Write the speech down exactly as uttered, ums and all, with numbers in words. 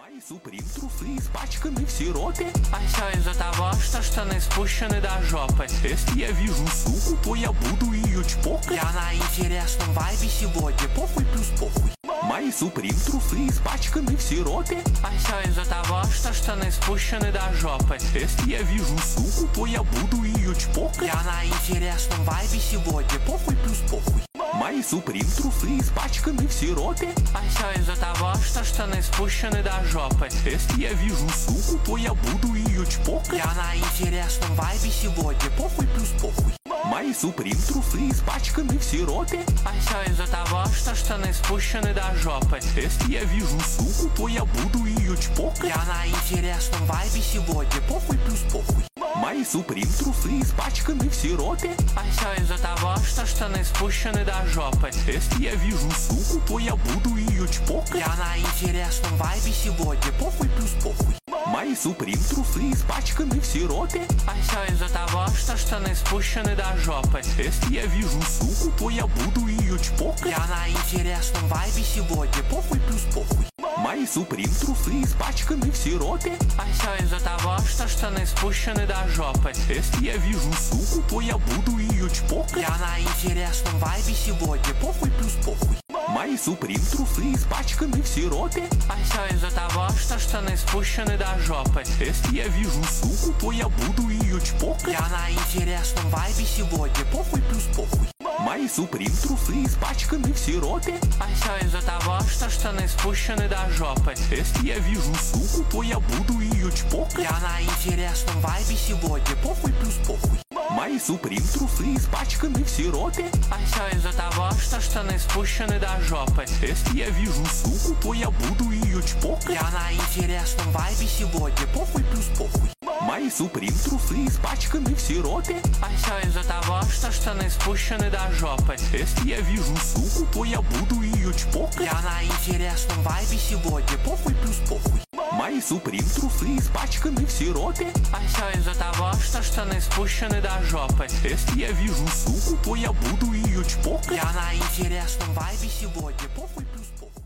Мои суприм трусы испачканы в сиропе. А все из-за того, что штаны спущены до жопы. Если я вижу суку, то я буду ее чпокать. Я на интересном вайбе сегодня, похуй плюс похуй. Мои суприм трусы испачканы в сиропе. А все из-за того, что штаны спущены до жопы. Если я вижу суку, то я буду ее чпокать. Я на интересном вайбе сегодня, похуй плюс похуй. Мои суприм трусы испачканы в сиропе. А все из-за того, что штаны спущены до жопы. Если я вижу суку, то я буду ее чпокать. Я на интересном вайбе сегодня, похуй плюс похуй. Мои суприм трусы испачканы в сиропе. А все из-за того, что штаны спущены до жопы. Если я вижу суку, то я буду ее чпокать. Я на интересном вайбе сегодня, похуй плюс похуй. Мои суприм трусы испачканы в сиропе. А все из-за того, что штаны спущены до жопы. Если я вижу суку, то я буду ее чпокать. Я на интересном вайбе сегодня, похуй плюс похуй. Мои суприм трусы испачканы в сиропе. А все из-за того, что штаны спущены до жопы. Если я вижу суку, то я буду ее чпокать. Я на интересном вайбе сегодня, похуй плюс похуй. Мои суприм трусы испачканы в сиропе. А все из-за того, что штаны спущены до жопы. Если я вижу суку, то я буду ее чпокать. Я на интересном вайбе сегодня, похуй плюс похуй. Мои суприм трусы испачканы в сиропе. А все из-за того, что штаны спущены до жопы. Если я вижу суку, то я буду ее чпокать. Я на интересном вайбе сегодня, похуй плюс похуй. Мои суприм трусы испачканы в сиропе. А все из-за того, что штаны спущены до жопы. Если я вижу суку, то я буду ее чпокать. Я на интересном вайбе сегодня, похуй плюс похуй. Мои суприм трусы испачканы в сиропе. А все из-за того, что штаны спущены до жопы. Если я вижу суку, то я буду ее чпокать. Я на интересном вайбе сегодня, похуй плюс похуй. Мои суприм трусы испачканы в сиропе. А все из-за того, что штаны спущены до жопы. Если я вижу суку, то я буду ее чпокать. Я на интересном вайбе сегодня, похуй плюс похуй. Мои суприм трусы испачканы в сиропе. А все из-за того, что штаны спущены до жопы. Если я вижу суку, то я буду ее чпокать. Я на интересном вайбе сегодня, похуй плюс похуй.